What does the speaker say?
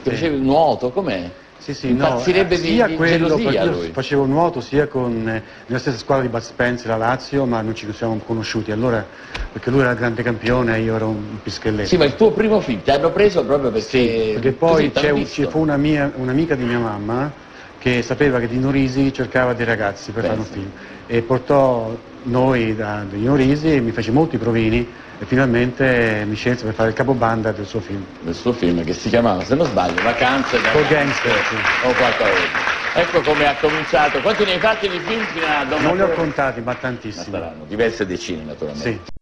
Ti facevi nuoto, com'è? Sì, impazzirebbe sia di quello, gelosia perché io lui. facevo nuoto sia con nella stessa squadra di Bud Spencer, la Lazio, ma non ci siamo conosciuti allora, perché lui era il grande campione e io ero un pischelletto. Sì, ma il tuo primo film ti hanno preso proprio perché... Sì, perché così poi ci fu un'amica di mia mamma che sapeva che Dino Risi cercava dei ragazzi per fare un film e portò noi da Dino Risi e mi fece molti provini e finalmente mi scelse per fare il capobanda del suo film. Del suo film che si chiamava, se non sbaglio, Vacanze da Gangster, sì. o qualcosa. Ecco come ha cominciato. Quanti ne hai fatti di film fino a Donna Non li ho Flor? contati, ma Ma tantissimi. saranno diverse decine naturalmente. Sì.